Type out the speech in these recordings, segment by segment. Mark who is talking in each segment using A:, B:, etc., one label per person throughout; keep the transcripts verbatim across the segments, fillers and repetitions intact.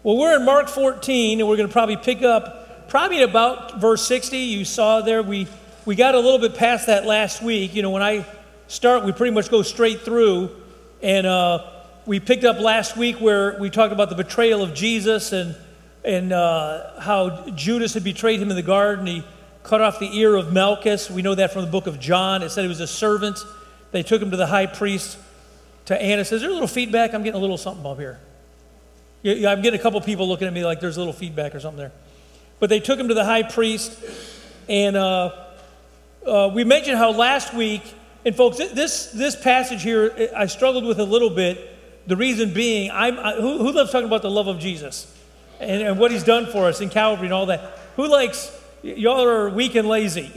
A: Well, we're in Mark fourteen, and we're going to probably pick up probably at about verse sixty. You saw there, we, we got a little bit past that last week. You know, when I start, we pretty much go straight through. And uh, we picked up last week where we talked about the betrayal of Jesus and, and uh, how Judas had betrayed him in the garden. He cut off the ear of Malchus. We know that from the book of John. It said he was a servant. They took him to the high priest, to Annas. Is there a little feedback? I'm getting a little something up here. Yeah, I'm getting a couple people looking at me like there's a little feedback or something there. But they took him to the high priest, and uh, uh, we mentioned how last week, and folks, this this passage here, I struggled with a little bit. The reason being, I'm I, who, who loves talking about the love of Jesus and, and what he's done for us in Calvary and all that? Who likes, y'all are weak and lazy.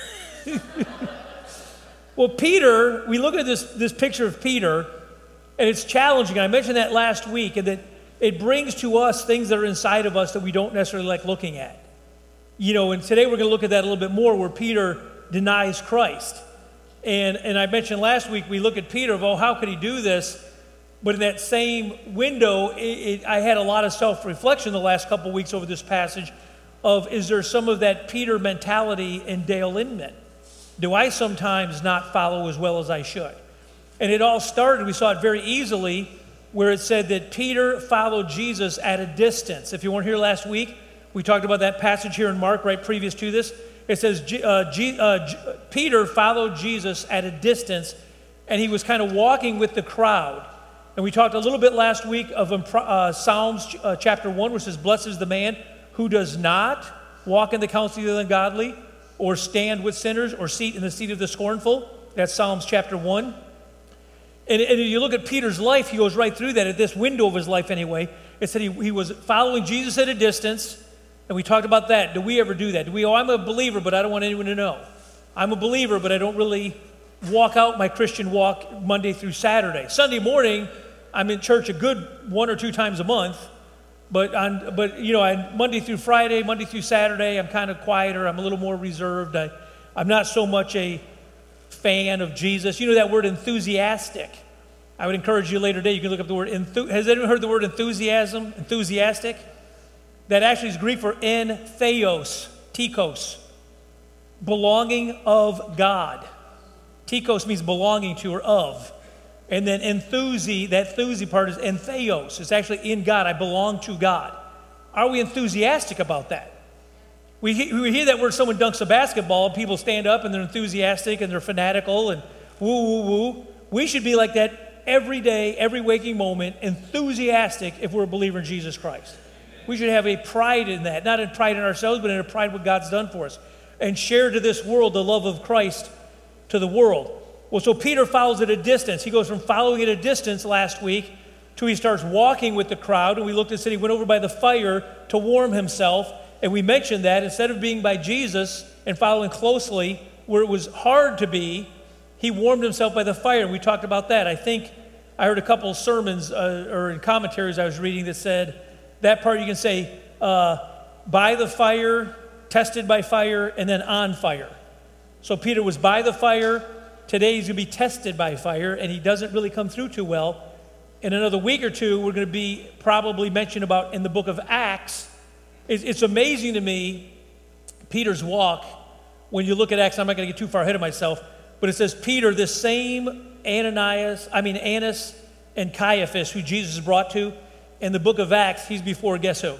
A: Well, Peter, we look at this, this picture of Peter, and it's challenging. I mentioned that last week, and that it brings to us things that are inside of us that we don't necessarily like looking at. You know, and today we're going to look at that a little bit more, where Peter denies Christ. And and I mentioned last week, we look at Peter, of, oh, how could he do this? But in that same window, it, it, I had a lot of self-reflection the last couple of weeks over this passage of, is there some of that Peter mentality in Dale Inman? Do I sometimes not follow as well as I should? And it all started, we saw it very easily, where it said that Peter followed Jesus at a distance. If you weren't here last week, we talked about that passage here in Mark, right previous to this. It says uh, G, uh, G, Peter followed Jesus at a distance, and he was kind of walking with the crowd. And we talked a little bit last week of uh, Psalms uh, chapter one, which says, blessed is the man who does not walk in the counsel of the ungodly, or stand with sinners, or seat in the seat of the scornful. That's Psalms chapter one. And, and if you look at Peter's life, he goes right through that, at this window of his life anyway. It said he, he was following Jesus at a distance, and we talked about that. Do we ever do that? Do we, oh, I'm a believer, but I don't want anyone to know. I'm a believer, but I don't really walk out my Christian walk Monday through Saturday. Sunday morning, I'm in church a good one or two times a month, but on, but you know, on Monday through Friday, Monday through Saturday, I'm kind of quieter. I'm a little more reserved. I, I'm not so much a fan of Jesus. You know that word enthusiastic. I would encourage you later today, you can look up the word, enthu- has anyone heard the word enthusiasm, enthusiastic? That actually is Greek for en theos, tikos, belonging of God. Tikos means belonging to or of. And then enthusi, that thusi part is en theos. It's actually in God. I belong to God. Are we enthusiastic about that? We, he- we hear that word, someone dunks a basketball, and people stand up and they're enthusiastic and they're fanatical and woo, woo, woo. We should be like that every day, every waking moment, enthusiastic if we're a believer in Jesus Christ. We should have a pride in that, not a pride in ourselves, but in a pride in what God's done for us, and share to this world the love of Christ to the world. Well, so Peter follows at a distance. He goes from following at a distance last week to he starts walking with the crowd, and we looked and said he went over by the fire to warm himself, and we mentioned that instead of being by Jesus and following closely where it was hard to be, he warmed himself by the fire, and we talked about that. I think I heard a couple of sermons uh, or in commentaries I was reading that said that part you can say uh, by the fire, tested by fire, and then on fire. So Peter was by the fire. Today he's going to be tested by fire, and he doesn't really come through too well. In another week or two, we're going to be probably mentioned about in the book of Acts. It's, it's amazing to me, Peter's walk, when you look at Acts. I'm not going to get too far ahead of myself, but it says Peter, this same Ananias, I mean Annas and Caiaphas, who Jesus brought to, in the book of Acts, he's before, guess who?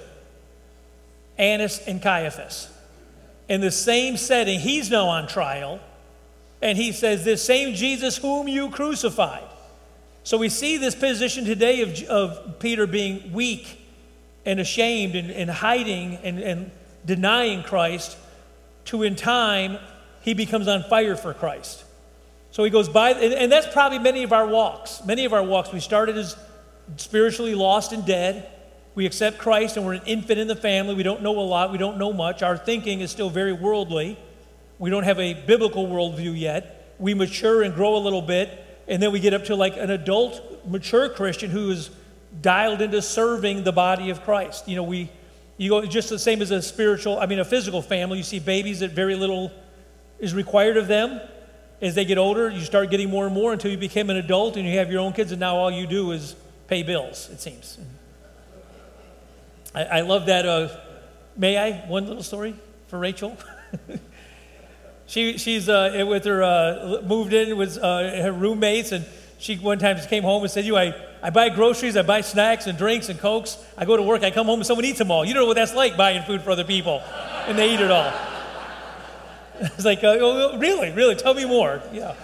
A: Annas and Caiaphas. In the same setting, he's now on trial, and he says, this same Jesus whom you crucified. So we see this position today of, of Peter being weak and ashamed and, and hiding and, and denying Christ, to in time, he becomes on fire for Christ. So he goes by, and, and that's probably many of our walks. Many of our walks, we started as spiritually lost and dead. We accept Christ and we're an infant in the family. We don't know a lot. We don't know much. Our thinking is still very worldly. We don't have a biblical worldview yet. We mature and grow a little bit, and then we get up to like an adult, mature Christian who is dialed into serving the body of Christ. You know, we, you go just the same as a spiritual, I mean a physical family. You see babies that very little is required of them. As they get older, you start getting more and more until you become an adult and you have your own kids, and now all you do is pay bills, it seems. I, I love that. Uh, may I? One little story for Rachel. she She's uh, with her, uh, moved in with uh, her roommates, and she one time just came home and said, you, I, I buy groceries, I buy snacks and drinks and Cokes. I go to work, I come home and someone eats them all. You don't know what that's like, buying food for other people, and they eat it all. It's like, uh, oh, really, really, tell me more. Yeah.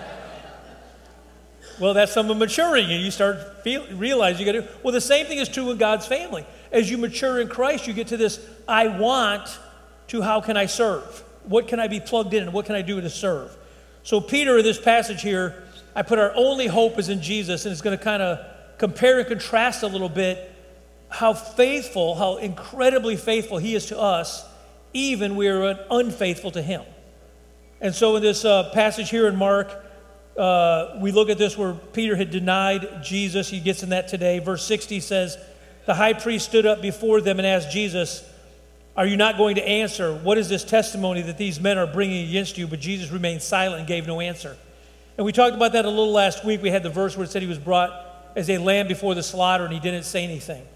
A: Well, that's some of maturing, and you start feel, realize you got to. Well, the same thing is true in God's family. As you mature in Christ, you get to this, I want to how can I serve? What can I be plugged in, and what can I do to serve? So Peter, in this passage here, I put our only hope is in Jesus, and it's going to kind of compare and contrast a little bit how faithful, how incredibly faithful he is to us, even we are unfaithful to him. And so in this uh, passage here in Mark, uh, we look at this where Peter had denied Jesus. He gets in that today. Verse sixty says, the high priest stood up before them and asked Jesus, are you not going to answer? What is this testimony that these men are bringing against you? But Jesus remained silent and gave no answer. And we talked about that a little last week. We had the verse where it said he was brought as a lamb before the slaughter, and he didn't say anything.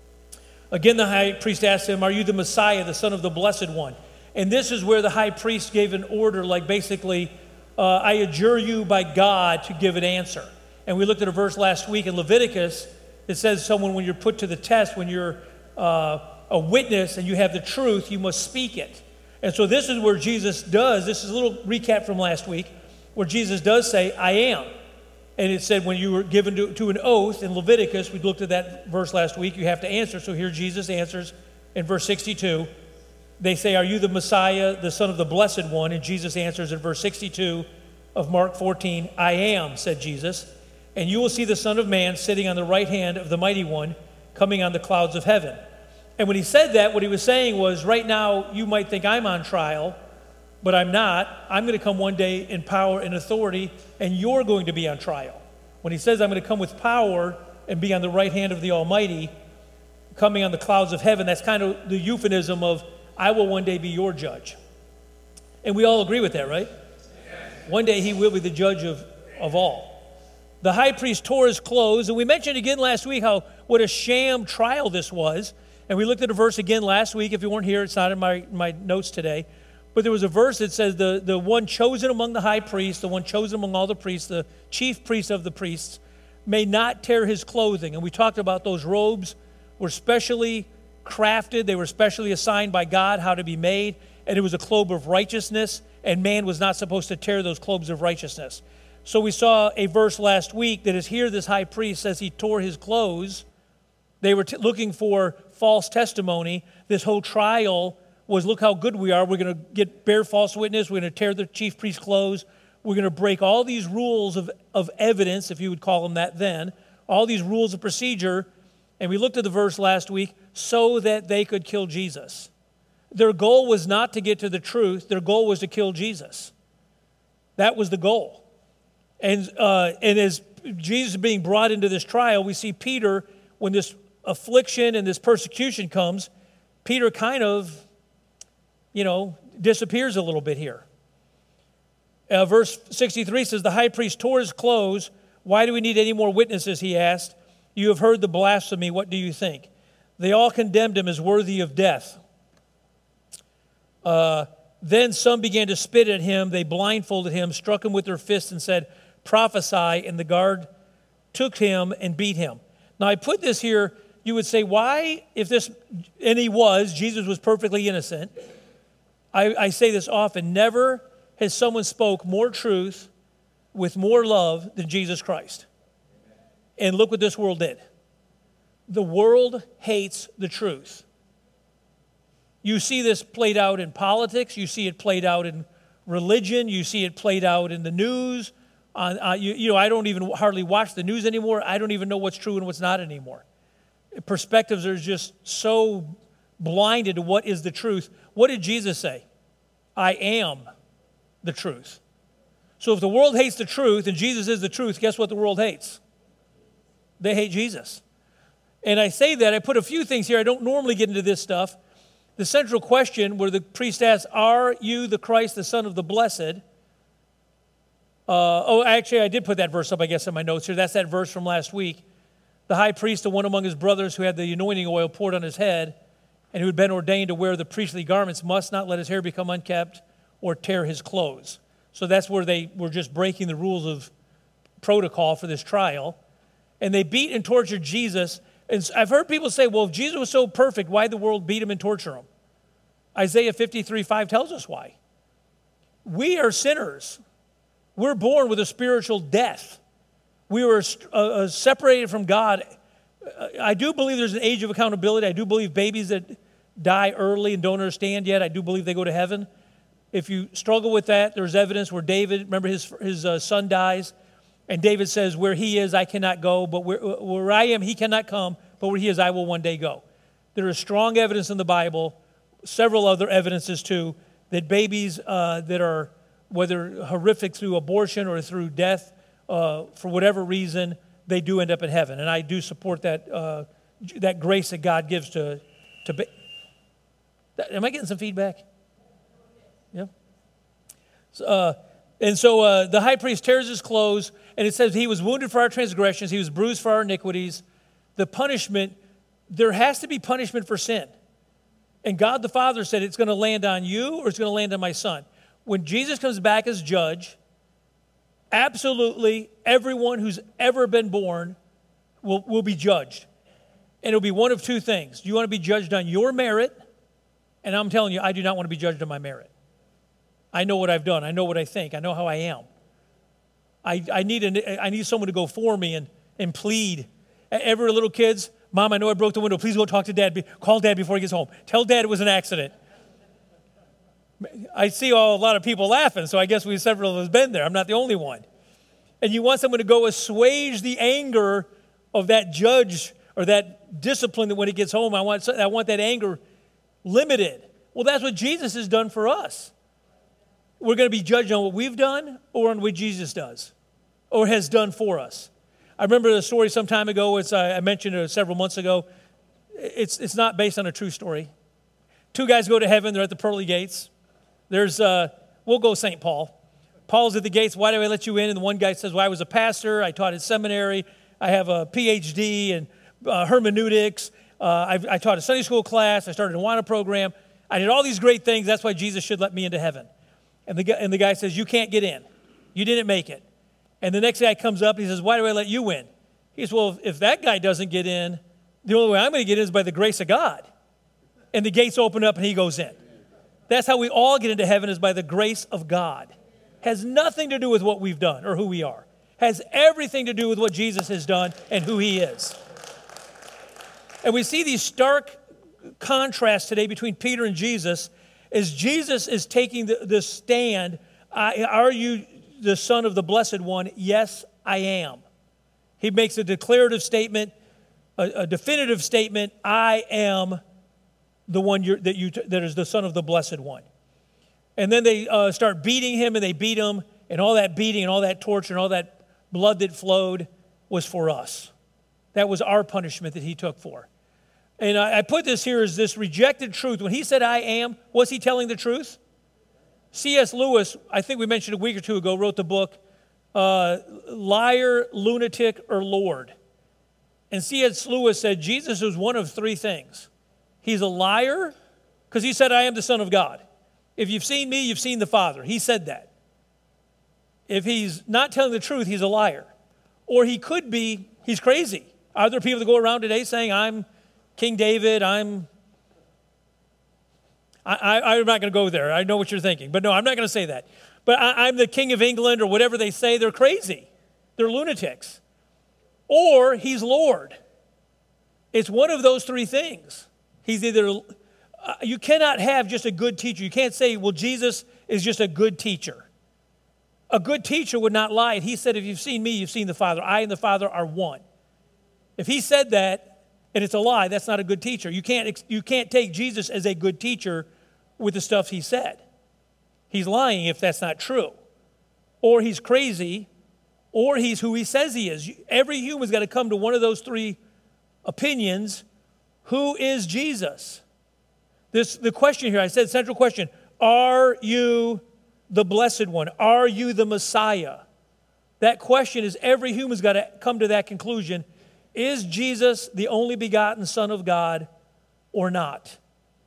A: Again, the high priest asked him, are you the Messiah, the Son of the Blessed One? And this is where the high priest gave an order, like basically, uh, I adjure you by God to give an answer. And we looked at a verse last week in Leviticus that says someone, when you're put to the test, when you're uh, a witness and you have the truth, you must speak it. And so this is where Jesus does, this is a little recap from last week, where Jesus does say, I am. And it said when you were given to, to an oath in Leviticus, we looked at that verse last week, you have to answer. So here Jesus answers in verse sixty-two. They say, are you the Messiah, the Son of the Blessed One? And Jesus answers in verse sixty-two of Mark fourteen, I am, said Jesus. And you will see the Son of Man sitting on the right hand of the Mighty One, coming on the clouds of heaven. And when he said that, what he was saying was, right now you might think I'm on trial, but I'm not. I'm going to come one day in power and authority, and you're going to be on trial. When he says I'm going to come with power and be on the right hand of the Almighty, coming on the clouds of heaven, that's kind of the euphemism of I will one day be your judge. And we all agree with that, right? Yes. One day he will be the judge of, of all. The high priest tore his clothes, and we mentioned again last week how what a sham trial this was. And we looked at a verse again last week. If you weren't here, it's not in my, my notes today. But there was a verse that says the, the one chosen among the high priests, the one chosen among all the priests, the chief priest of the priests, may not tear his clothing. And we talked about those robes were specially crafted. They were specially assigned by God how to be made. And it was a cloak of righteousness. And man was not supposed to tear those clothes of righteousness. So we saw a verse last week that is here this high priest says he tore his clothes. They were t- looking for false testimony. This whole trial was, look how good we are. We're going to get bear false witness. We're going to tear the chief priest's clothes. We're going to break all these rules of, of evidence, if you would call them that then, all these rules of procedure. And we looked at the verse last week, so that they could kill Jesus. Their goal was not to get to the truth. Their goal was to kill Jesus. That was the goal. And, uh, and as Jesus is being brought into this trial, we see Peter, when this affliction and this persecution comes, Peter kind of, you know, disappears a little bit here. Uh, verse sixty-three says, the high priest tore his clothes. Why do we need any more witnesses, he asked. You have heard the blasphemy. What do you think? They all condemned him as worthy of death. Uh, then some began to spit at him. They blindfolded him, struck him with their fists, and said, prophesy. And the guard took him and beat him. Now, I put this here. You would say, why, if this, and he was, Jesus was perfectly innocent. I, I say this often, never has someone spoke more truth with more love than Jesus Christ. And look what this world did. The world hates the truth. You see this played out in politics. You see it played out in religion. You see it played out in the news. On, uh, you, you know, I don't even hardly watch the news anymore. I don't even know what's true and what's not anymore. Perspectives are just so blinded to what is the truth. What did Jesus say? I am the truth. So if the world hates the truth and Jesus is the truth, guess what the world hates? They hate Jesus. And I say that, I put a few things here. I don't normally get into this stuff. The central question where the priest asks, are you the Christ, the Son of the Blessed? Uh, oh, actually, I did put that verse up, I guess, in my notes here. That's that verse from last week The high priest, the one among his brothers who had the anointing oil poured on his head and who had been ordained to wear the priestly garments, must not let his hair become unkempt or tear his clothes. So that's where they were just breaking the rules of protocol for this trial. And they beat and tortured Jesus. And I've heard people say, well, if Jesus was so perfect, why did the world beat him and torture him? Isaiah fifty-three five tells us why. We are sinners. We're born with a spiritual death. We were uh, separated from God. I do believe there's an age of accountability. I do believe babies that die early and don't understand yet, I do believe they go to heaven. If you struggle with that, there's evidence where David, remember his, his uh, son dies, and David says, where he is, I cannot go, but where, where I am, he cannot come, but where he is, I will one day go. There is strong evidence in the Bible, several other evidences too, that babies uh, that are, whether horrific through abortion or through death, uh, for whatever reason, they do end up in heaven. And I do support that uh, that grace that God gives to, to ba- Am I getting some feedback? Yeah. So, uh, and so uh, the high priest tears his clothes, and it says he was wounded for our transgressions, he was bruised for our iniquities. The punishment, there has to be punishment for sin. And God the Father said it's going to land on you or it's going to land on my son. When Jesus comes back as judge, absolutely everyone who's ever been born will, will be judged. And it'll be one of two things. Do you want to be judged on your merit? And I'm telling you, I do not want to be judged on my merit. I know what I've done. I know what I think. I know how I am. I, I, need, an, I need someone to go for me and, and plead. Every little kids, Mom, I know I broke the window. Please go talk to Dad. Call Dad before he gets home. Tell Dad it was an accident. I see all, a lot of people laughing, so I guess we several of us been there. I'm not the only one. And you want someone to go assuage the anger of that judge or that discipline that when he gets home, I want, I want that anger limited. Well, that's what Jesus has done for us. We're going to be judged on what we've done or on what Jesus does or has done for us. I remember the story some time ago. It's, uh, I mentioned it several months ago. It's, it's not based on a true story. Two guys go to heaven. They're at the pearly gates. There's, uh, we'll go Saint Paul. Paul's at the gates. Why do I let you in? And the one guy says, well, I was a pastor. I taught at seminary. I have a P H D in uh, hermeneutics. Uh, I, I taught a Sunday school class. I started a Awana program. I did all these great things. That's why Jesus should let me into heaven. And the, and the guy says, you can't get in. You didn't make it. And the next guy comes up and he says, why do I let you in? He says, well, if that guy doesn't get in, the only way I'm going to get in is by the grace of God. And the gates open up and he goes in. That's how we all get into heaven, is by the grace of God. Has nothing to do with what we've done or who we are. Has everything to do with what Jesus has done and who he is. And we see these stark contrasts today between Peter and Jesus as Jesus is taking the, the stand. I, are you the Son of the Blessed One? Yes, I am. He makes a declarative statement, a, a definitive statement. I am the one you're, that you that is the Son of the Blessed One. And then they uh, start beating him, and they beat him, and all that beating and all that torture and all that blood that flowed was for us. That was our punishment that he took for. And I, I put this here as this rejected truth. When he said, I am, was he telling the truth? C S Lewis, I think we mentioned a week or two ago, wrote the book, uh, Liar, Lunatic, or Lord. And C S Lewis said Jesus was one of three things. He's a liar because he said, I am the Son of God. If you've seen me, you've seen the Father. He said that. If he's not telling the truth, he's a liar. Or he could be, he's crazy. Are there people that go around today saying, I'm King David, I'm... I, I, I'm not going to go there. I know what you're thinking. But no, I'm not going to say that. But I, I'm the King of England or whatever they say. They're crazy. They're lunatics. Or he's Lord. It's one of those three things. He's either... Uh, you cannot have just a good teacher. You can't say, well, Jesus is just a good teacher. A good teacher would not lie. He said, if you've seen me, you've seen the Father. I and the Father are one. If he said that and it's a lie, that's not a good teacher. You can't, you can't take Jesus as a good teacher with the stuff he said. He's lying if that's not true. Or he's crazy, or he's who he says he is. Every human's got to come to one of those three opinions. Who is Jesus? This, the question here, I said central question, are you the Blessed One? Are you the Messiah? That question is every human's got to come to that conclusion. Is Jesus the only begotten Son of God or not?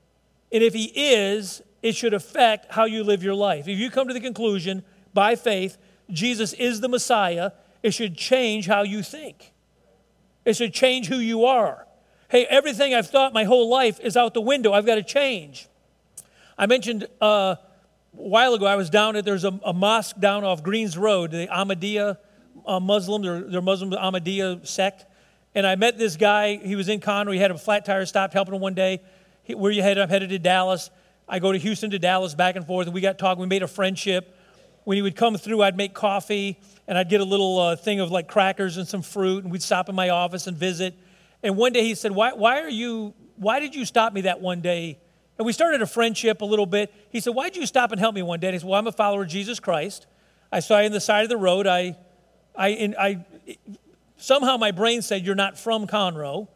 A: And if he is, it should affect how you live your life. If you come to the conclusion by faith, Jesus is the Messiah, it should change how you think. It should change who you are. Hey, everything I've thought my whole life is out the window. I've got to change. I mentioned uh, a while ago, I was down at, there's a, a mosque down off Greens Road, the Ahmadiyya uh, Muslim, they're, they're Muslim Ahmadiyya sect. And I met this guy, he was in Conroe, he had a flat tire, stopped helping him one day. He, where you headed? I'm headed to Dallas. I go to Houston to Dallas, back and forth, and we got talking, we made a friendship. When he would come through, I'd make coffee, and I'd get a little uh, thing of like crackers and some fruit, and we'd stop in my office and visit. And one day he said, why, why are you, why did you stop me that one day? And we started a friendship a little bit. He said, why did you stop and help me one day? And he said, well, I'm a follower of Jesus Christ. I saw you on the side of the road. I, I, in, I, somehow my brain said, you're not from Conroe.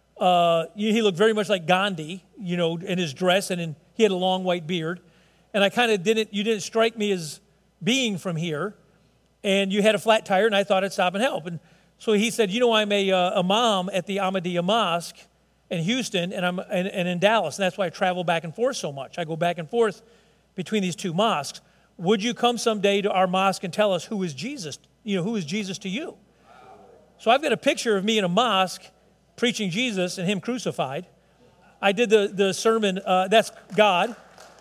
A: Uh, he looked very much like Gandhi, you know, in his dress, and in, he had a long white beard. And I kind of didn't, you didn't strike me as being from here, and you had a flat tire, and I thought I'd stop and help. And so he said, you know, I'm a, uh, a imam at the Ahmadiyya Mosque in Houston, and I'm and, and in Dallas, and that's why I travel back and forth so much. I go back and forth between these two mosques. Would you come someday to our mosque and tell us who is Jesus? You know, who is Jesus to you? So I've got a picture of me in a mosque preaching Jesus and him crucified. I did the, the sermon, uh, that's God.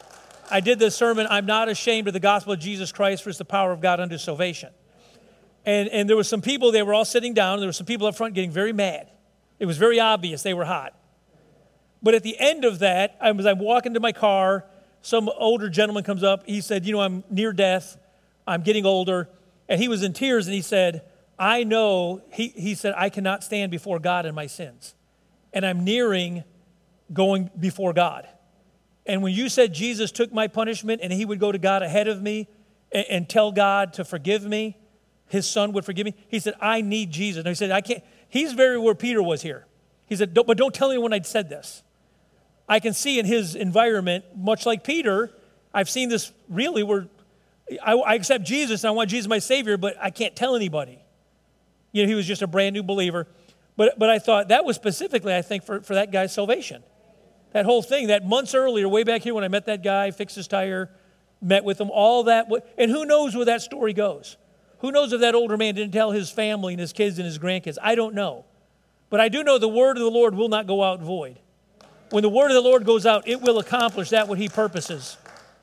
A: I did the sermon, I'm not ashamed of the gospel of Jesus Christ, for it's the power of God unto salvation. And, and there were some people, they were all sitting down, and there were some people up front getting very mad. It was very obvious they were hot. But at the end of that, I was, I'm walking to my car, some older gentleman comes up, he said, you know, I'm near death, I'm getting older, and he was in tears, and he said, I know, he, he said, I cannot stand before God in my sins, and I'm nearing going before God. And when you said Jesus took my punishment and he would go to God ahead of me and, and tell God to forgive me, his son would forgive me, he said, I need Jesus. And he said, I can't, he's very where Peter was here. He said, don't, but don't tell anyone I said this. I can see in his environment, much like Peter, I've seen this really where I, I accept Jesus and I want Jesus my Savior, but I can't tell anybody. You know, he was just a brand new believer. But, but I thought that was specifically, I think, for, for that guy's salvation. That whole thing, that months earlier, way back here when I met that guy, fixed his tire, met with him, all that. And who knows where that story goes? Who knows if that older man didn't tell his family and his kids and his grandkids? I don't know. But I do know the word of the Lord will not go out void. When the word of the Lord goes out, it will accomplish that what he purposes.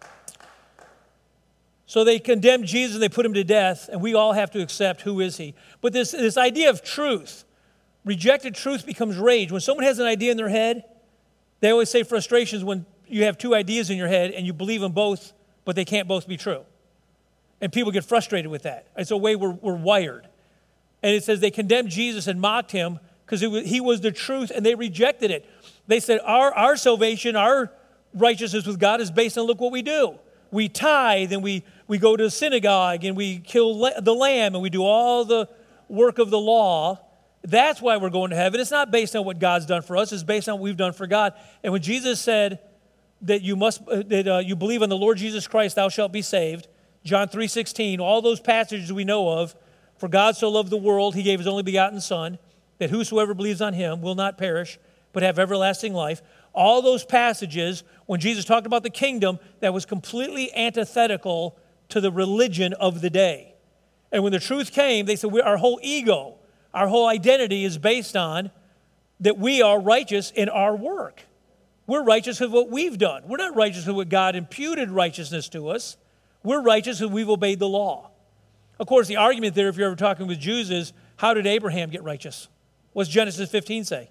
A: So they condemned Jesus and they put him to death, and we all have to accept who is he. But this, this idea of truth, rejected truth becomes rage. When someone has an idea in their head, they always say frustrations when you have two ideas in your head and you believe them both, but they can't both be true. And people get frustrated with that. It's a way we're, we're wired. And it says they condemned Jesus and mocked him because he was the truth, and they rejected it. They said our, our salvation, our righteousness with God is based on, look what we do. We tithe, and we, we go to the synagogue, and we kill la- the lamb, and we do all the work of the law. That's why we're going to heaven. It's not based on what God's done for us. It's based on what we've done for God. And when Jesus said that you must uh, that uh, you believe on the Lord Jesus Christ, thou shalt be saved, John three sixteen, all those passages we know of, for God so loved the world, he gave his only begotten Son, that whosoever believes on him will not perish, but have everlasting life. All those passages, when Jesus talked about the kingdom, that was completely antithetical to the religion of the day. And when the truth came, they said, we, our whole ego, our whole identity is based on that we are righteous in our work. We're righteous with what we've done. We're not righteous with what God imputed righteousness to us. We're righteous because we've obeyed the law. Of course, the argument there, if you're ever talking with Jews, is how did Abraham get righteous? What's Genesis fifteen say?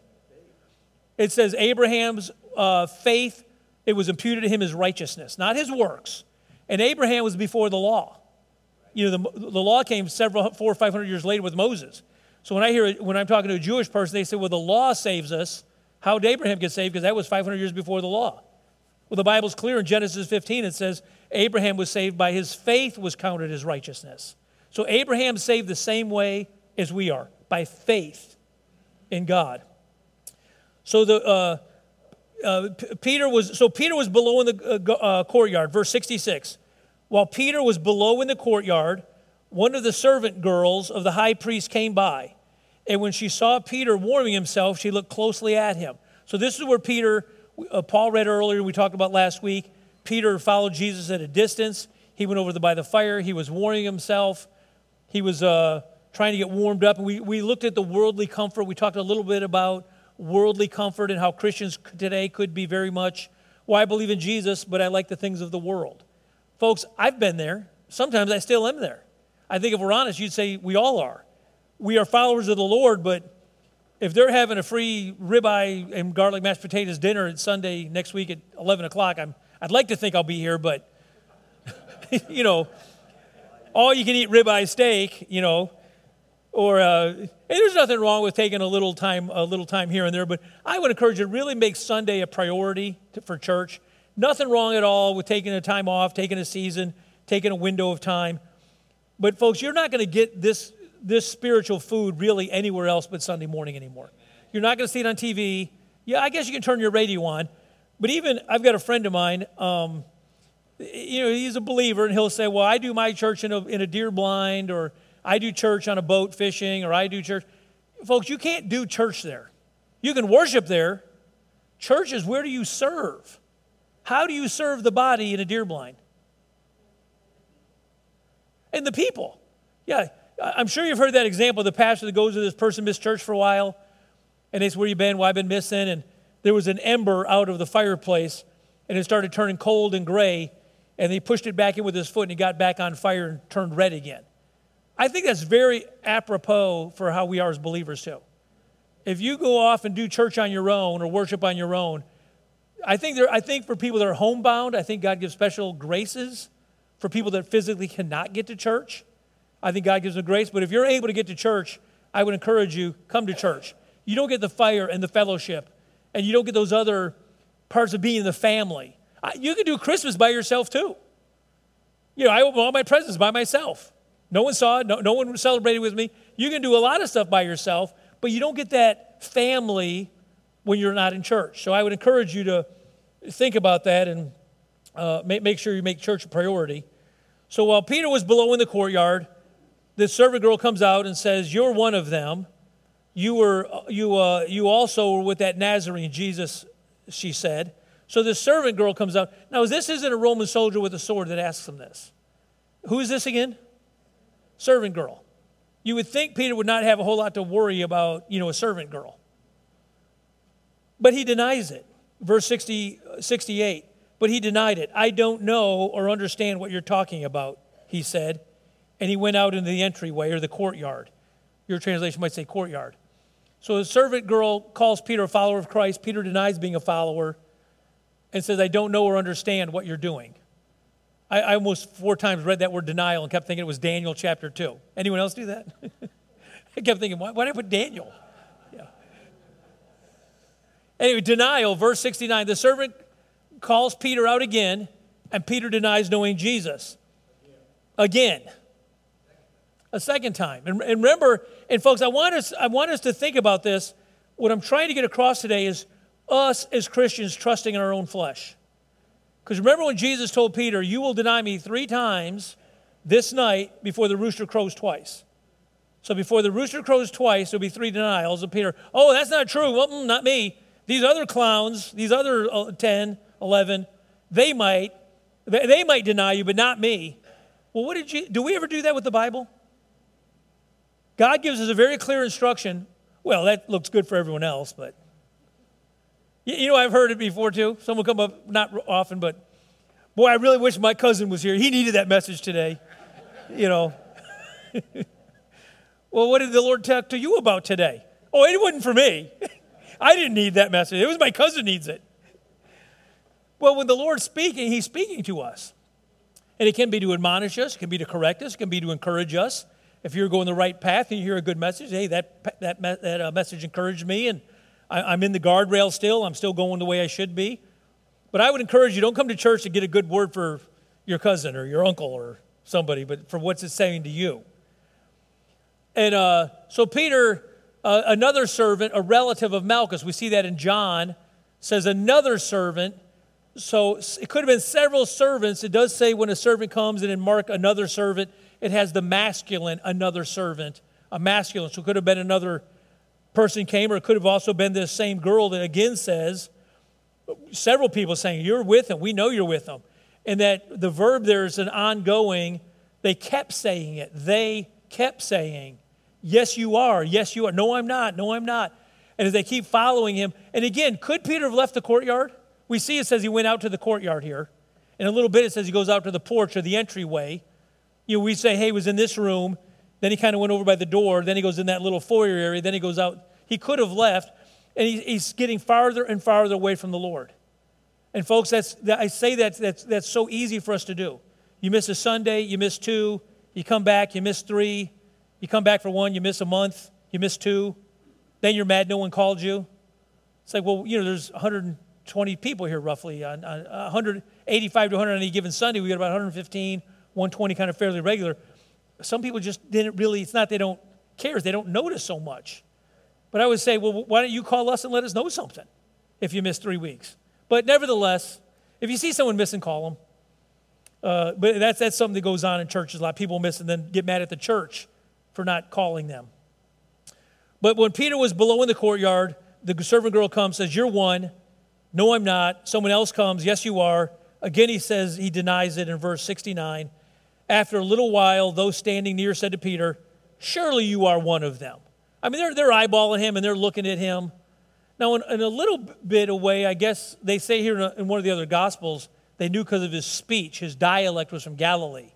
A: It says Abraham's uh, faith, it was imputed to him as righteousness, not his works. And Abraham was before the law. You know, the, the law came several, four or five hundred years later with Moses. So when I hear, when I'm talking to a Jewish person, they say, well, the law saves us. How did Abraham get saved? Because that was five hundred years before the law. Well, the Bible's clear in Genesis fifteen. It says Abraham was saved by his faith was counted as righteousness. So Abraham's saved the same way as we are, by faith in God. So the uh, uh, P- Peter was so Peter was below in the uh, uh, courtyard. Verse sixty-six. While Peter was below in the courtyard, one of the servant girls of the high priest came by, And when she saw Peter warming himself, she looked closely at him. So this is where Peter, uh, Paul read earlier, we talked about last week. Peter followed Jesus at a distance. He went over the, by the fire. He was warming himself. He was uh, trying to get warmed up. And we, we looked at the worldly comfort. We talked a little bit about worldly comfort and how Christians today could be very much, well, I believe in Jesus, but I like the things of the world. Folks, I've been there. Sometimes I still am there. I think if we're honest, you'd say we all are. We are followers of the Lord, but if they're having a free ribeye and garlic mashed potatoes dinner at Sunday next week at eleven o'clock, I'm, I'd like to think I'll be here, but, you know, all you can eat ribeye steak, you know, or uh, and there's nothing wrong with taking a little time, a little time here and there, but I would encourage you to really make Sunday a priority to, for church. Nothing wrong at all with taking a time off, taking a season, taking a window of time. But folks, you're not going to get this this spiritual food really anywhere else but Sunday morning anymore. You're not going to see it on T V. Yeah, I guess you can turn your radio on. But even, I've got a friend of mine, um, you know, he's a believer, and he'll say, well, I do my church in a, in a deer blind, or I do church on a boat fishing, or I do church. Folks, you can't do church there. You can worship there. Church is, where do you serve? How do you serve the body in a deer blind? And the people. Yeah, I'm sure you've heard that example of the pastor that goes to this person missed church for a while, and they say, where you been? Well, I've been missing. And there was an ember out of the fireplace, and it started turning cold and gray, and he pushed it back in with his foot, and he got back on fire and turned red again. I think that's very apropos for how we are as believers too. If you go off and do church on your own or worship on your own, I think there. I think for people that are homebound, I think God gives special graces for people that physically cannot get to church. I think God gives them grace. But if you're able to get to church, I would encourage you, come to church. You don't get the fire and the fellowship, and you don't get those other parts of being in the family. You can do Christmas by yourself too. You know, I open all my presents by myself. No one saw it. No, no one celebrated with me. You can do a lot of stuff by yourself, but you don't get that family when you're not in church. So I would encourage you to think about that and uh, make, make sure you make church a priority. So while Peter was below in the courtyard, the servant girl comes out and says, you're one of them. You were, you, uh, you also were with that Nazarene, Jesus, she said. So the servant girl comes out. Now, this isn't a Roman soldier with a sword that asks him this. Who is this again? Servant girl. You would think Peter would not have a whole lot to worry about, you know, a servant girl. But he denies it. Verse sixty, sixty-eight. But he denied it. I don't know or understand what you're talking about, he said. And he went out into the entryway or the courtyard. Your translation might say courtyard. So the servant girl calls Peter a follower of Christ. Peter denies being a follower and says, I don't know or understand what you're doing. I, I almost four times read that word denial and kept thinking it was Daniel chapter two. Anyone else do that? I kept thinking, why, why did I put Daniel? Yeah. Anyway, denial, verse sixty-nine. The servant calls Peter out again, and Peter denies knowing Jesus. Again. A second time. And, and remember, and folks, I want us, I want us to think about this. What I'm trying to get across today is us as Christians trusting in our own flesh. Because remember when Jesus told Peter, you will deny me three times this night before the rooster crows twice. So before the rooster crows twice, there'll be three denials of Peter. Oh, that's not true. Well, mm, not me. These other clowns, these other ten, eleven, they might, they might deny you, but not me. Well, what did you, do we ever do that with the Bible? God gives us a very clear instruction. Well, that looks good for everyone else, but you know, I've heard it before too. Someone come up, not often, but boy, I really wish my cousin was here. He needed that message today, you know. Well, what did the Lord talk to you about today? Oh, it wasn't for me. I didn't need that message. It was my cousin needs it. Well, when the Lord's speaking, he's speaking to us. And it can be to admonish us. It can be to correct us. It can be to encourage us. If you're going the right path and you hear a good message, hey, that that, that uh, message encouraged me, and I, I'm in the guardrail still. I'm still going the way I should be. But I would encourage you, don't come to church to get a good word for your cousin or your uncle or somebody, but for what's it saying to you. And uh, so Peter, uh, another servant, a relative of Malchus, we see that in John, says another servant. So it could have been several servants. It does say when a servant comes, and in Mark, another servant, it has the masculine, another servant, a masculine. So it could have been another person came, or it could have also been this same girl that again says, several people saying, you're with him. We know you're with him. And that the verb there is an ongoing. They kept saying it. They kept saying, yes, you are. Yes, you are. No, I'm not. No, I'm not. And as they keep following him, and again, could Peter have left the courtyard? We see it says he went out to the courtyard here. In a little bit, it says he goes out to the porch or the entryway. You know, we say, hey, he was in this room. Then he kind of went over by the door. Then he goes in that little foyer area. Then he goes out. He could have left. And he, he's getting farther and farther away from the Lord. And folks, that's I say that that's, that's so easy for us to do. You miss a Sunday, you miss two. You come back, you miss three. You come back for one, you miss a month. You miss two. Then you're mad no one called you. It's like, well, you know, there's one hundred twenty people here roughly. On, on one hundred eighty-five to one hundred on any given Sunday, we got about one hundred fifteen, one hundred twenty kind of fairly regular. Some people just didn't really, it's not they don't care, they don't notice so much. But I would say, well, why don't you call us and let us know something if you miss three weeks? But nevertheless, if you see someone missing, call them. Uh, but that's, that's something that goes on in churches. A lot of people miss and then get mad at the church for not calling them. But when Peter was below in the courtyard, the servant girl comes, says, you're one. No, I'm not. Someone else comes. Yes, you are. Again, he says, he denies it in verse sixty-nine. After a little while, those standing near said to Peter, surely you are one of them. I mean, they're, they're eyeballing him and they're looking at him. Now, in, in a little bit of way, I guess they say here in, a, in one of the other Gospels, they knew because of his speech. His dialect was from Galilee.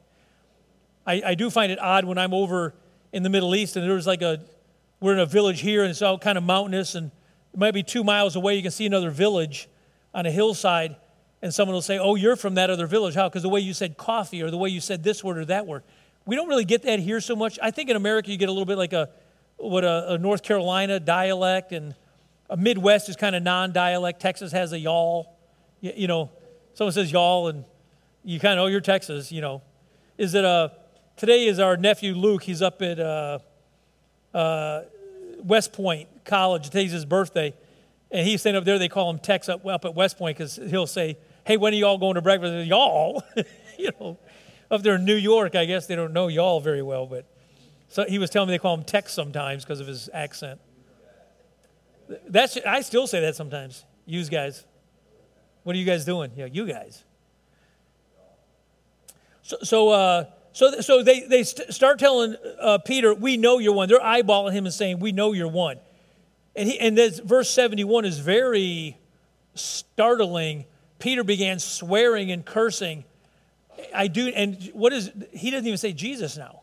A: I, I do find it odd when I'm over in the Middle East and there's like a, we're in a village here and it's all kind of mountainous and it might be two miles away. You can see another village on a hillside and someone will say, oh, you're from that other village. How? Because the way you said coffee or the way you said this word or that word. We don't really get that here so much. I think in America you get a little bit like a, what a, a North Carolina dialect, and a Midwest is kind of non-dialect. Texas has a y'all. You, you know, someone says y'all, and you kind of, oh, you're Texas, you know. Is it a, today is our nephew Luke. He's up at uh, uh, West Point College. Today's his birthday. And he's saying up there, they call him Tex up, up at West Point because he'll say, hey, when are y'all going to breakfast? Y'all. You know, up there in New York, I guess they don't know y'all very well, but so he was telling me they call him Tex sometimes because of his accent. That's I still say that sometimes. Yous guys. What are you guys doing? Yeah, you guys. So so uh, so so they they st- start telling uh, Peter, we know you're one. They're eyeballing him and saying, we know you're one. And he and this verse seventy-one is very startling. Peter began swearing and cursing. I do, and what is he doesn't even say Jesus now.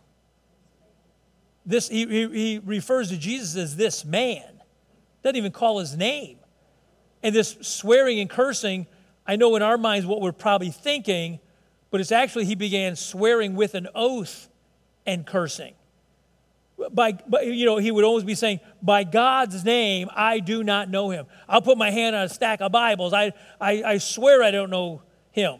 A: This he, he, he refers to Jesus as this man. Doesn't even call his name. And this swearing and cursing, I know in our minds what we're probably thinking, but it's actually he began swearing with an oath and cursing. By, by you know, he would always be saying, by God's name, I do not know him. I'll put my hand on a stack of Bibles. I, I, I swear I don't know him.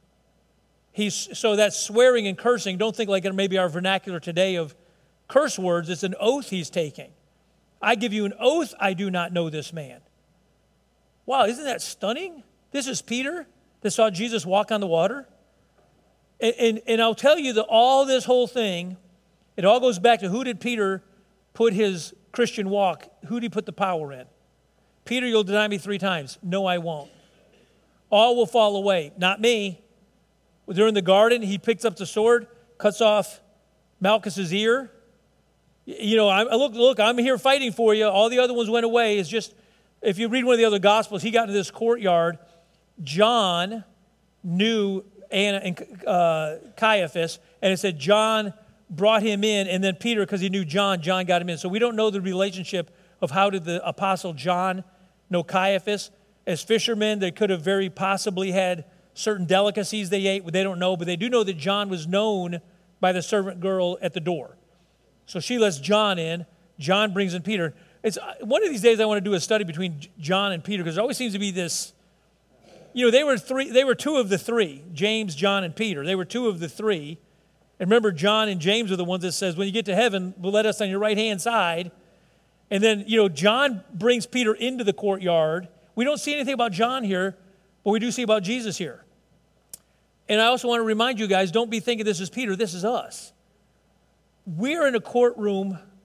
A: He's, so that swearing and cursing, don't think like it maybe our vernacular today of curse words. It's an oath he's taking. I give you an oath I do not know this man. Wow, isn't that stunning? This is Peter that saw Jesus walk on the water. And, and, and I'll tell you that all this whole thing, it all goes back to who did Peter put his Christian walk, who did he put the power in? Peter, you'll deny me three times. No, I won't. All will fall away. Not me. They're in the garden. He picks up the sword, cuts off Malchus's ear. You know, I look, look, I'm here fighting for you. All the other ones went away. It's just, if you read one of the other Gospels, he got into this courtyard. John knew Anna and uh, Caiaphas, and it said John brought him in, and then Peter, because he knew John, John got him in. So we don't know the relationship of how did the apostle John know Caiaphas. As fishermen, they could have very possibly had certain delicacies they ate. They don't know, but they do know that John was known by the servant girl at the door. So she lets John in. John brings in Peter. It's one of these days I want to do a study between John and Peter because there always seems to be this, you know, they were three, they were two of the three, James, John, and Peter. They were two of the three. And remember, John and James are the ones that says, when you get to heaven, we'll let us on your right-hand side. And then, you know, John brings Peter into the courtyard. We don't see anything about John here, but we do see about Jesus here. And I also want to remind you guys, don't be thinking this is Peter, this is us. We're in a courtroom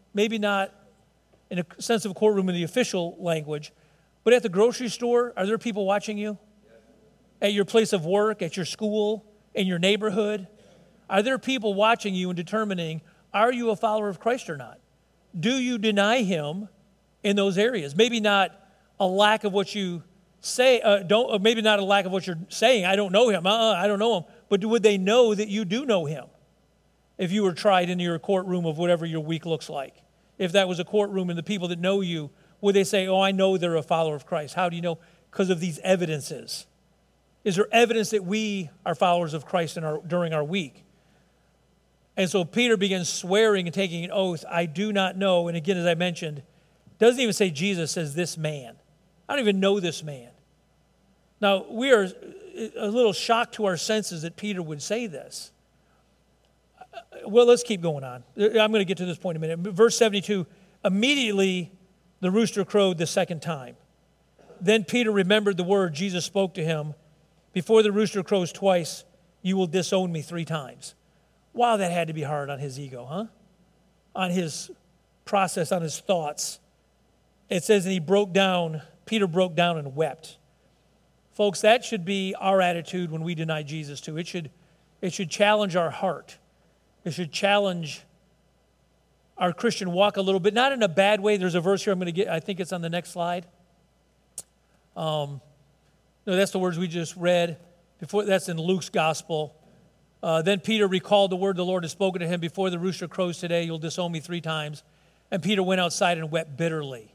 A: maybe not in a sense of a courtroom in the official language, but at the grocery store, are there people watching you? Yes. At your place of work, at your school, in your neighborhood? Are there people watching you and determining, are you a follower of Christ or not? Do you deny him in those areas? Maybe not a lack of what you say, uh, don't, uh, maybe not a lack of what you're saying, I don't know him, uh-uh, I don't know him, but would they know that you do know him if you were tried in your courtroom of whatever your week looks like? If that was a courtroom and the people that know you, would they say, oh, I know they're a follower of Christ? How do you know? Because of these evidences. Is there evidence that we are followers of Christ in our, during our week? And so Peter begins swearing and taking an oath, I do not know. And again, as I mentioned, doesn't even say Jesus, says this man. I don't even know this man. Now, we are a little shocked to our senses that Peter would say this. Well, let's keep going on. I'm going to get to this point in a minute. Verse seventy-two, immediately the rooster crowed the second time. Then Peter remembered the word Jesus spoke to him, before the rooster crows twice, you will disown me three times. Wow, that had to be hard on his ego, huh? On his process, on his thoughts. It says, and he broke down, Peter broke down and wept. Folks, that should be our attitude when we deny Jesus too. It should, it should challenge our heart. It should challenge our Christian walk a little bit, not in a bad way. There's a verse here I'm going to get, I think it's on the next slide. Um, no, that's the words we just read. Before, that's in Luke's gospel. Uh, then Peter recalled the word the Lord had spoken to him, before the rooster crows today, you'll disown me three times. And Peter went outside and wept bitterly.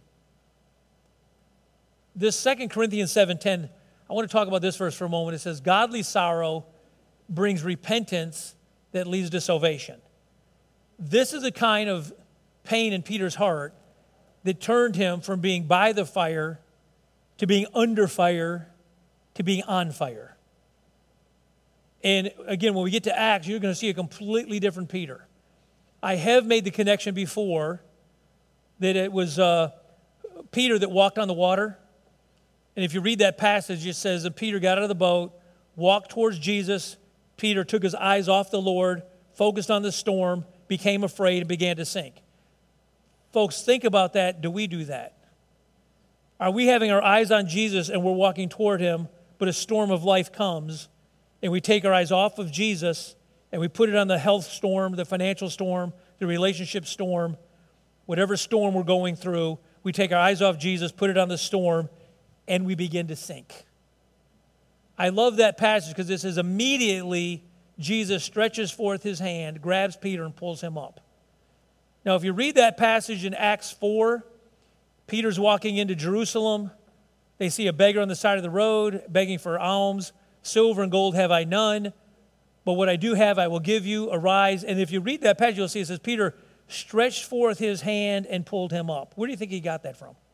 A: This Second Corinthians seven ten, I want to talk about this verse for a moment. It says, godly sorrow brings repentance that leads to salvation. This is a kind of pain in Peter's heart that turned him from being by the fire to being under fire to being on fire. And again, when we get to Acts, you're going to see a completely different Peter. I have made the connection before that it was uh, Peter that walked on the water. And if you read that passage, it says that Peter got out of the boat, walked towards Jesus. Peter took his eyes off the Lord, focused on the storm, became afraid, and began to sink. Folks, think about that. Do we do that? Are we having our eyes on Jesus and we're walking toward him, but a storm of life comes, and we take our eyes off of Jesus and we put it on the health storm, the financial storm, the relationship storm, whatever storm we're going through, we take our eyes off Jesus, put it on the storm, and we begin to sink. I love that passage because it says immediately Jesus stretches forth his hand, grabs Peter, and pulls him up. Now, if you read that passage in Acts four, Peter's walking into Jerusalem. They see a beggar on the side of the road begging for alms. Silver and gold have I none, but what I do have I will give you. Arise. And if you read that passage, you'll see it says Peter stretched forth his hand and pulled him up. Where do you think he got that from?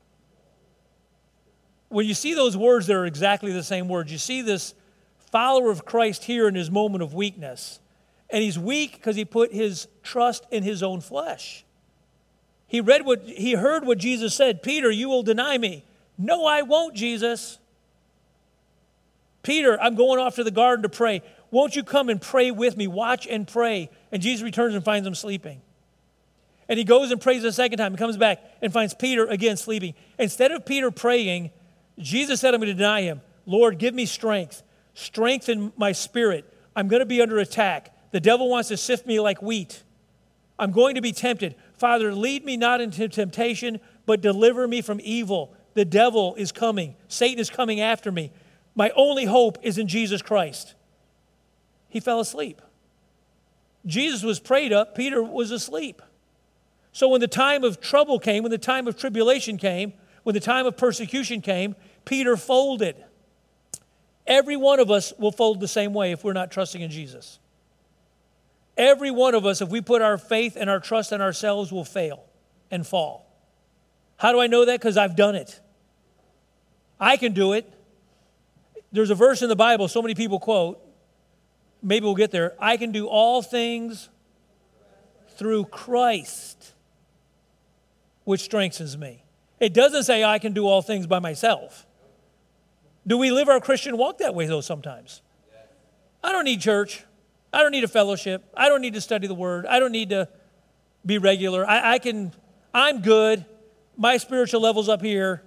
A: When you see those words, they're exactly the same words. You see this follower of Christ here in his moment of weakness. And he's weak because he put his trust in his own flesh. He read what he heard what Jesus said, Peter, you will deny me. No, I won't, Jesus. Peter, I'm going off to the garden to pray. Won't you come and pray with me? Watch and pray. And Jesus returns and finds him sleeping. And he goes and prays a second time and comes back and finds Peter again sleeping. Instead of Peter praying, Jesus said, I'm going to deny him. Lord, give me strength. Strengthen my spirit. I'm going to be under attack. The devil wants to sift me like wheat. I'm going to be tempted. Father, lead me not into temptation, but deliver me from evil. The devil is coming. Satan is coming after me. My only hope is in Jesus Christ. He fell asleep. Jesus was prayed up. Peter was asleep. So when the time of trouble came, when the time of tribulation came, when the time of persecution came, Peter folded. Every one of us will fold the same way if we're not trusting in Jesus. Every one of us, if we put our faith and our trust in ourselves, will fail and fall. How do I know that? Because I've done it. I can do it. There's a verse in the Bible so many people quote. Maybe we'll get there. I can do all things through Christ, which strengthens me. It doesn't say I can do all things by myself. Do we live our Christian walk that way, though, sometimes? I don't need church. I don't need a fellowship. I don't need to study the Word. I don't need to be regular. I, I can, I'm good. My spiritual level's up here.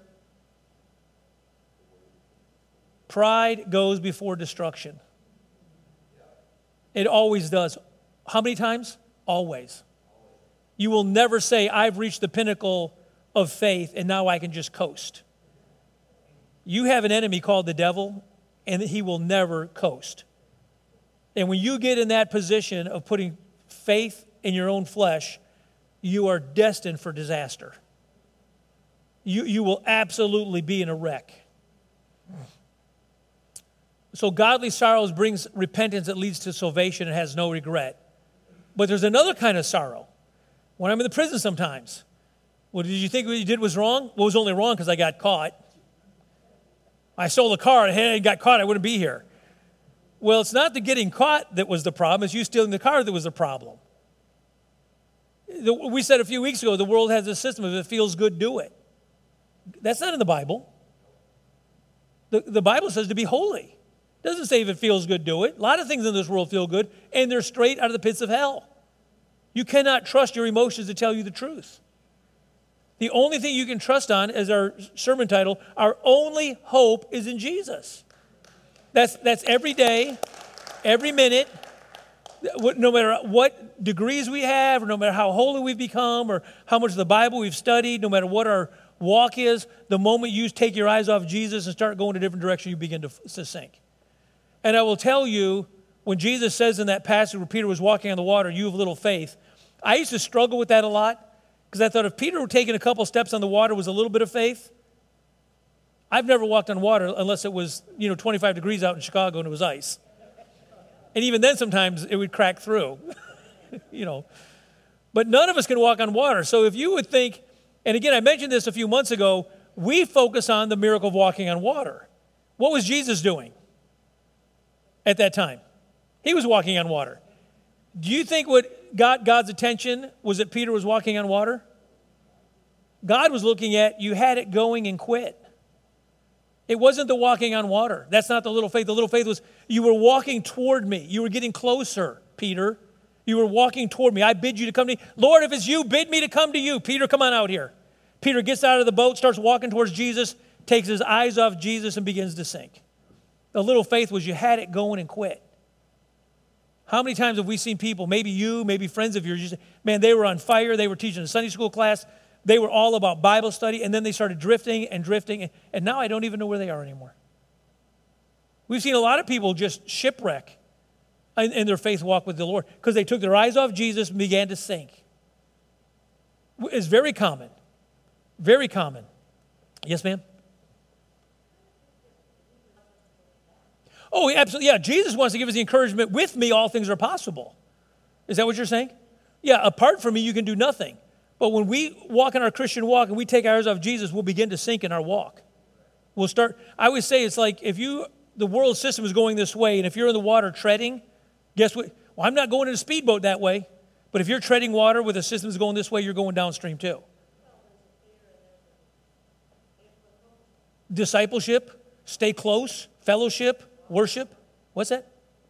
A: Pride goes before destruction. It always does. How many times? Always. You will never say, I've reached the pinnacle of faith and now I can just coast. You have an enemy called the devil, and he will never coast. And when you get in that position of putting faith in your own flesh, you are destined for disaster. You, you will absolutely be in a wreck. So godly sorrows brings repentance that leads to salvation and has no regret. But there's another kind of sorrow. When I'm in the prison sometimes, well, did you think what you did was wrong? Well, it was only wrong because I got caught. I stole a car, and had I got caught, I wouldn't be here. Well, it's not the getting caught that was the problem. It's you stealing the car that was the problem. The, we said a few weeks ago, the world has a system. If it feels good, do it. That's not in the Bible. The, the Bible says to be holy. It doesn't say if it feels good, do it. A lot of things in this world feel good, and they're straight out of the pits of hell. You cannot trust your emotions to tell you the truth. The only thing you can trust on, as our sermon title, our only hope is in Jesus. That's, that's every day, every minute, no matter what degrees we have, or no matter how holy we've become, or how much of the Bible we've studied, no matter what our walk is, the moment you take your eyes off Jesus and start going a different direction, you begin to, to sink. And I will tell you, when Jesus says in that passage where Peter was walking on the water, you have little faith, I used to struggle with that a lot, because I thought if Peter were taking a couple steps on the water was a little bit of faith. I've never walked on water unless it was, you know, twenty-five degrees out in Chicago and it was ice. And even then sometimes it would crack through, you know. But none of us can walk on water. So if you would think, and again, I mentioned this a few months ago, we focus on the miracle of walking on water. What was Jesus doing at that time? He was walking on water. Do you think what got God's attention was that Peter was walking on water? God was looking at, you had it going and quit. It wasn't the walking on water. That's not the little faith. The little faith was, you were walking toward me. You were getting closer, Peter. You were walking toward me. I bid you to come to me. Lord, if it's you, bid me to come to you. Peter, come on out here. Peter gets out of the boat, starts walking towards Jesus, takes his eyes off Jesus and begins to sink. The little faith was you had it going and quit. How many times have we seen people, maybe you, maybe friends of yours, you say, man, they were on fire, they were teaching a Sunday school class, they were all about Bible study, and then they started drifting and drifting, and now I don't even know where they are anymore. We've seen a lot of people just shipwreck in, in their faith walk with the Lord because they took their eyes off Jesus and began to sink. It's very common. Very common. Yes, ma'am? Oh, absolutely. Yeah, Jesus wants to give us the encouragement, with me all things are possible. Is that what you're saying? Yeah, apart from me you can do nothing. But when we walk in our Christian walk and we take our eyes off Jesus, we'll begin to sink in our walk. We'll start, I always say it's like if you, the world system is going this way, and if you're in the water treading, guess what? Well, I'm not going in a speedboat that way. But if you're treading water with a system that's going this way, you're going downstream too. Discipleship, stay close, fellowship, worship. What's that?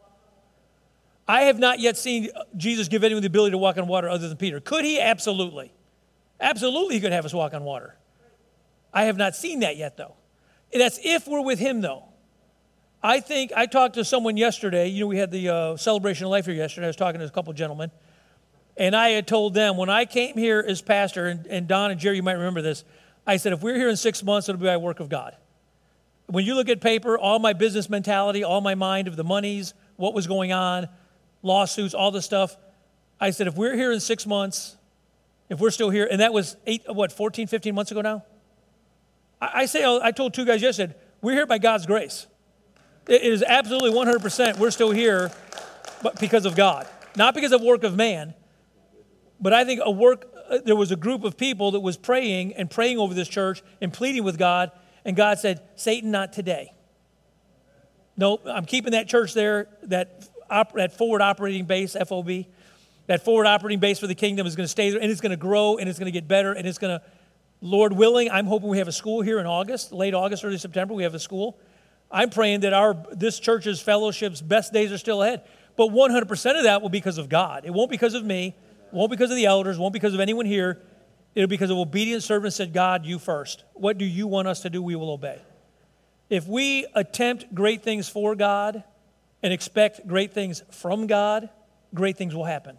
A: I have not yet seen Jesus give anyone the ability to walk on water other than Peter. Could he? Absolutely. Absolutely he could have us walk on water. I have not seen that yet, though. That's if we're with him, though. I think, I talked to someone yesterday. You know, we had the uh, Celebration of Life here yesterday. I was talking to a couple gentlemen. And I had told them, when I came here as pastor, and, and Don and Jerry, you might remember this, I said, if we're here in six months, it'll be by work of God. When you look at paper, all my business mentality, all my mind of the monies, what was going on, lawsuits, all this stuff, I said, if we're here in six months, if we're still here, and that was eight, what, fourteen, fifteen months ago now? I, I say, I told two guys yesterday, we're here by God's grace. It is absolutely one hundred percent we're still here but because of God. Not because of work of man, but I think a work, there was a group of people that was praying and praying over this church and pleading with God, and God said, Satan, not today. No, I'm keeping that church there, that, op, that forward operating base, F O B, that forward operating base for the kingdom is going to stay there, and it's going to grow, and it's going to get better, and it's going to, Lord willing, I'm hoping we have a school here in August, late August, early September, we have a school. I'm praying that our this church's fellowship's best days are still ahead. But one hundred percent of that will be because of God. It won't be because of me. Won't because of the elders, won't because of anyone here. It'll be because of obedient servants said, God, you first. What do you want us to do? We will obey. If we attempt great things for God and expect great things from God, great things will happen.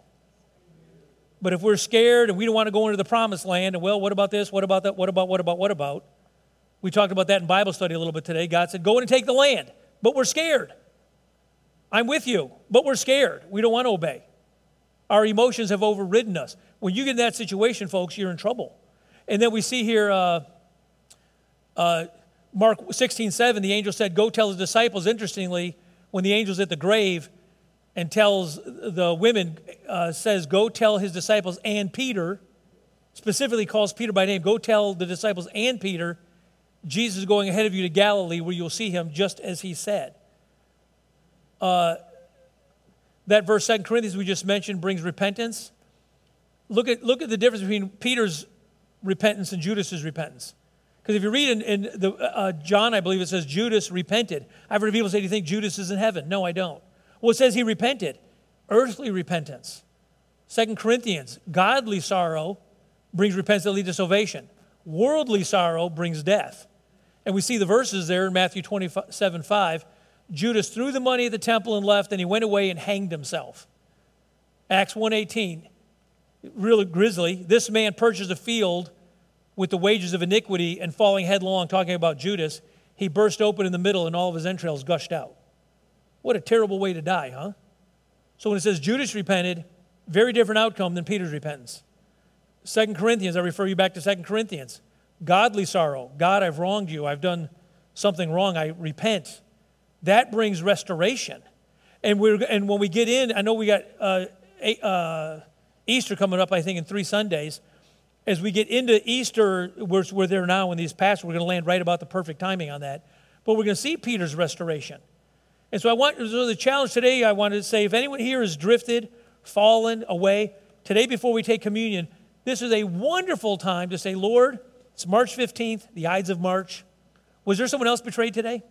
A: But if we're scared and we don't want to go into the promised land, and well, what about this? What about that? What about, what about, what about? We talked about that in Bible study a little bit today. God said, go in and take the land, but we're scared. I'm with you, but we're scared. We don't want to obey. Our emotions have overridden us. When you get in that situation, folks, you're in trouble. And then we see here, uh, uh, Mark sixteen seven, the angel said, go tell his disciples. Interestingly, when the angel's at the grave and tells the women, uh, says, go tell his disciples and Peter, specifically calls Peter by name, go tell the disciples and Peter, Jesus is going ahead of you to Galilee where you'll see him just as he said. Uh, that verse, Second Corinthians, we just mentioned, brings repentance. Look at, look at the difference between Peter's repentance and Judas's repentance. Because if you read in, in the, uh, John, I believe it says Judas repented. I've heard people say, do you think Judas is in heaven? No, I don't. Well, it says he repented. Earthly repentance. Second Corinthians, godly sorrow brings repentance that leads to salvation. Worldly sorrow brings death. And we see the verses there in Matthew twenty-seven five. Judas threw the money at the temple and left, and he went away and hanged himself. Acts one eighteen, really grisly. This man purchased a field with the wages of iniquity, and falling headlong, talking about Judas, he burst open in the middle and all of his entrails gushed out. What a terrible way to die, huh? So when it says Judas repented, very different outcome than Peter's repentance. Second Corinthians, I refer you back to Second Corinthians. Godly sorrow. God, I've wronged you. I've done something wrong. I repent. That brings restoration. And we're and when we get in, I know we got uh, uh, Easter coming up, I think, in three Sundays. As we get into Easter, we're, we're there now in these past, we're going to land right about the perfect timing on that. But we're going to see Peter's restoration. And so I want, so the challenge today, I wanted to say, if anyone here has drifted, fallen away, today before we take communion, this is a wonderful time to say, Lord, it's March fifteenth, the Ides of March. Was there someone else betrayed today?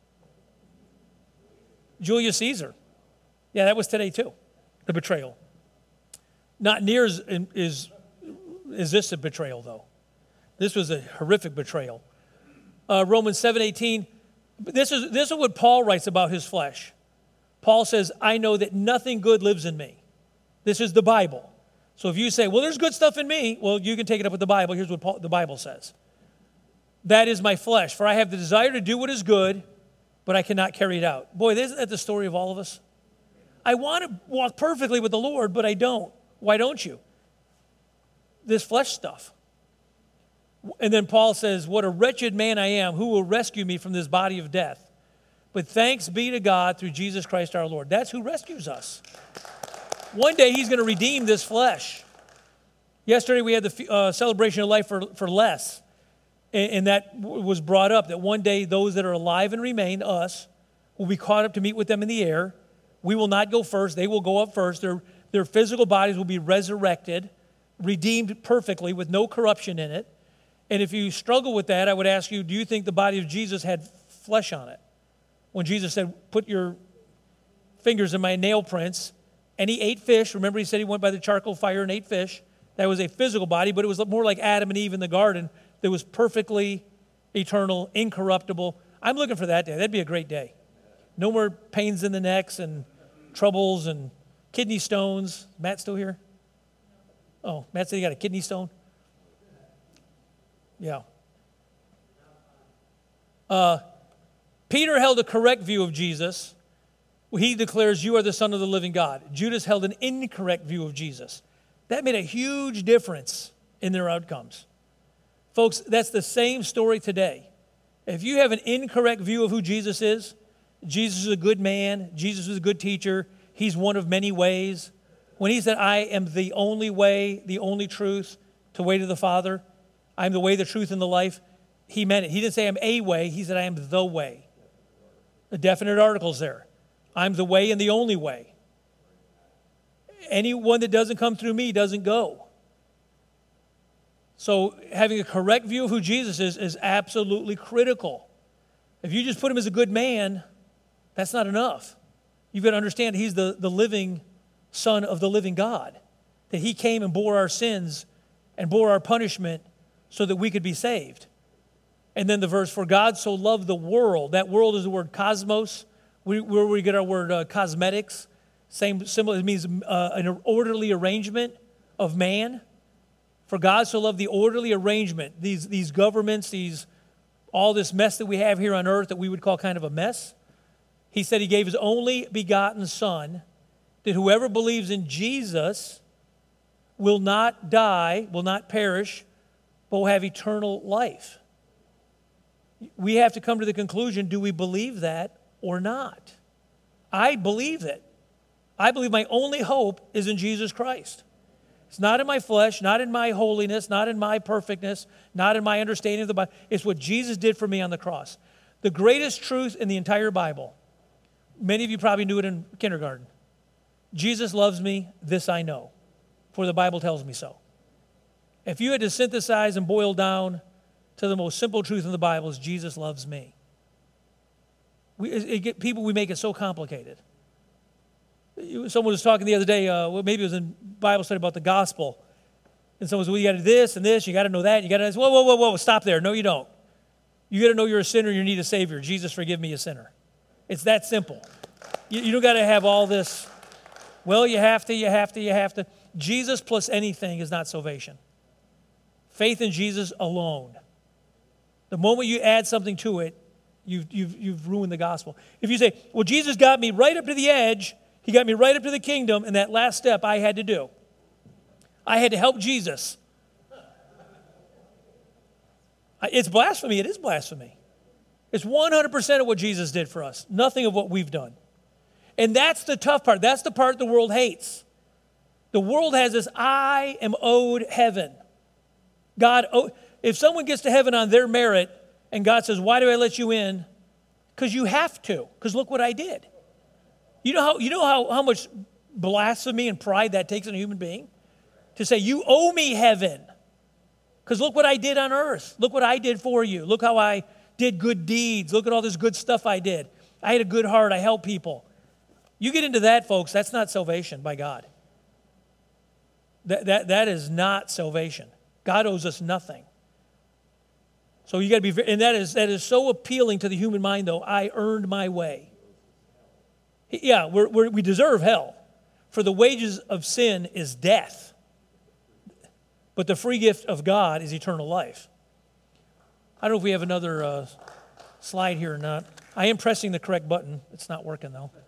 A: Julius Caesar. Yeah, that was today too, the betrayal. Not near as is, is this a betrayal, though. This was a horrific betrayal. Uh, Romans seven eighteen, this is, this is what Paul writes about his flesh. Paul says, I know that nothing good lives in me. This is the Bible. So if you say, well, there's good stuff in me, well, you can take it up with the Bible. Here's what Paul, the Bible says. That is my flesh, for I have the desire to do what is good, but I cannot carry it out. Boy, isn't that the story of all of us? I want to walk perfectly with the Lord, but I don't. Why don't you? This flesh stuff. And then Paul says, what a wretched man I am. Who will rescue me from this body of death? But thanks be to God through Jesus Christ our Lord. That's who rescues us. One day he's going to redeem this flesh. Yesterday we had the uh, celebration of life for, for less. And, and that w- was brought up, that one day those that are alive and remain, us, will be caught up to meet with them in the air. We will not go first. They will go up first. Their, their physical bodies will be resurrected, redeemed perfectly with no corruption in it. And if you struggle with that, I would ask you, do you think the body of Jesus had flesh on it? When Jesus said, put your fingers in my nail prints, and he ate fish. Remember, he said he went by the charcoal fire and ate fish. That was a physical body, but it was more like Adam and Eve in the garden that was perfectly eternal, incorruptible. I'm looking for that day. That'd be a great day. No more pains in the necks and troubles and kidney stones. Matt still here? Oh, Matt said he got a kidney stone? Yeah. Uh, Peter held a correct view of Jesus. He declares, you are the Son of the living God. Judas held an incorrect view of Jesus. That made a huge difference in their outcomes. Folks, that's the same story today. If you have an incorrect view of who Jesus is, Jesus is a good man, Jesus is a good teacher, he's one of many ways. When he said, I am the only way, the only truth to way to the Father, I'm the way, the truth, and the life, he meant it. He didn't say I'm a way, he said I am the way. The definite articles there. I'm the way and the only way. Anyone that doesn't come through me doesn't go. So having a correct view of who Jesus is is absolutely critical. If you just put him as a good man, that's not enough. You've got to understand he's the, the living Son of the living God. that he came and bore our sins and bore our punishment so that we could be saved. And then the verse, for God so loved the world. That world is the word cosmos, where we get our word uh, cosmetics. Same symbol, it means uh, an orderly arrangement of man. For God so loved the orderly arrangement. These, these governments, these, all this mess that we have here on earth that we would call kind of a mess. He said he gave his only begotten Son, that whoever believes in Jesus will not die, will not perish, but will have eternal life. We have to come to the conclusion, do we believe that or not? I believe it. I believe my only hope is in Jesus Christ. It's not in my flesh, not in my holiness, not in my perfectness, not in my understanding of the Bible. It's what Jesus did for me on the cross. The greatest truth in the entire Bible, many of you probably knew it in kindergarten. Jesus loves me, this I know, for the Bible tells me so. If you had to synthesize and boil down to the most simple truth in the Bible, is Jesus loves me. We, it, it get, people, we make it so complicated. Someone was talking the other day, uh, well, maybe it was in Bible study about the gospel. And someone said, well, you got to do this and this, you got to know that, you got to, whoa, whoa, whoa, whoa, stop there. No, you don't. You got to know you're a sinner, you need a Savior. Jesus, forgive me, a sinner. It's that simple. You, you don't got to have all this, well, you have to, you have to, you have to. Jesus plus anything is not salvation. Faith in Jesus alone. The moment you add something to it, you've, you've, you've ruined the gospel. If you say, well, Jesus got me right up to the edge, he got me right up to the kingdom, and that last step I had to do. I had to help Jesus. It's blasphemy. It is blasphemy. It's one hundred percent of what Jesus did for us. Nothing of what we've done. And that's the tough part. That's the part the world hates. The world has this, I am owed heaven. God, oh, if someone gets to heaven on their merit, and God says, why do I let you in? Because you have to. Because look what I did. You know how you know how, how much blasphemy and pride that takes in a human being? To say, you owe me heaven. Because look what I did on earth. Look what I did for you. Look how I did good deeds. Look at all this good stuff I did. I had a good heart. I helped people. You get into that, folks, that's not salvation by God. That, that, that is not salvation. God owes us nothing. So you got to be, and that is that is so appealing to the human mind, though. I earned my way. Yeah, we're, we're, we deserve hell. For the wages of sin is death. But the free gift of God is eternal life. I don't know if we have another uh, slide here or not. I am pressing the correct button. It's not working, though.